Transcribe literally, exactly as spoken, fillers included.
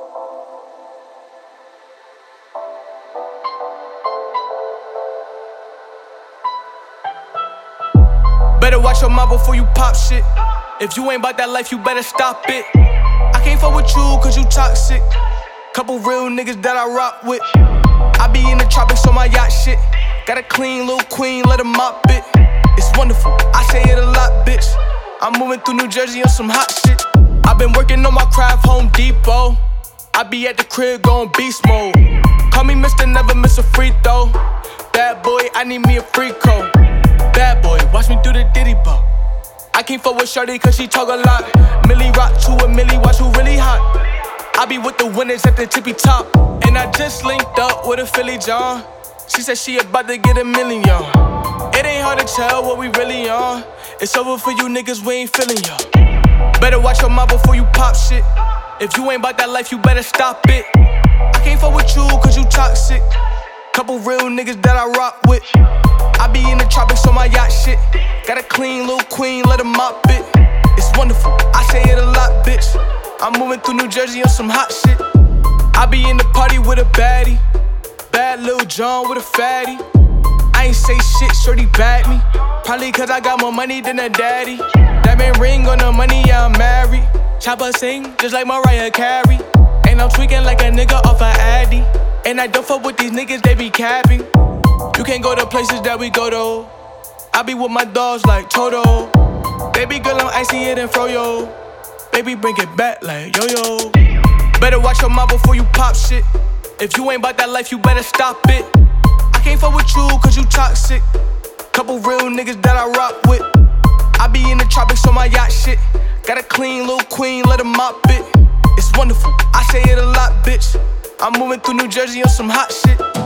Better watch your mouth before you pop shit. If you ain't about that life, you better stop it. I can't fuck with you cause you toxic. Couple real niggas that I rock with. I be in the tropics on my yacht shit. Got a clean little queen, let her mop it. It's wonderful, I say it a lot, bitch. I'm moving through New Jersey on some hot shit. I've been working on my craft, Home Depot. I be at the crib going beast mode. Call me Mister Never Miss a Free Throw. Bad boy, I need me a free code. Bad boy, watch me do the diddy bop. I can't fuck with Shorty cause she talk a lot. Millie rock to a Millie, watch who really hot. I be with the winners at the tippy top. And I just linked up with a Philly John. She said she about to get a million. It ain't hard to tell what we really on. It's over for you niggas, we ain't feeling y'all. Better watch your mouth before you pop shit. If you ain't about that life, you better stop it. I can't fuck with you cause you toxic. Couple real niggas that I rock with. I be in the tropics on my yacht shit. Got a clean little queen, let her mop it. It's wonderful, I say it a lot, bitch. I'm moving through New Jersey on some hot shit. I be in the party with a baddie. Bad Lil John with a fatty. I ain't say shit, shorty bad me. Probably cause I got more money than a daddy. Diamond ring on the money, yeah, I'm married. Chopper sing just like Mariah Carey. And I'm tweaking like a nigga off a Addy. And I don't fuck with these niggas, they be capping. You can't go to places that we go to. I be with my dogs like Toto. Baby girl, I'm icy it and froyo. Baby, bring it back like yo-yo. Better watch your mouth before you pop shit. If you ain't about that life, you better stop it. I can't fuck with you cause you toxic. Couple real niggas that I rock with. I be in the tropics on my yacht shit. Got a clean little queen, let her mop it. It's wonderful, I say it a lot, bitch. I'm moving through New Jersey on some hot shit.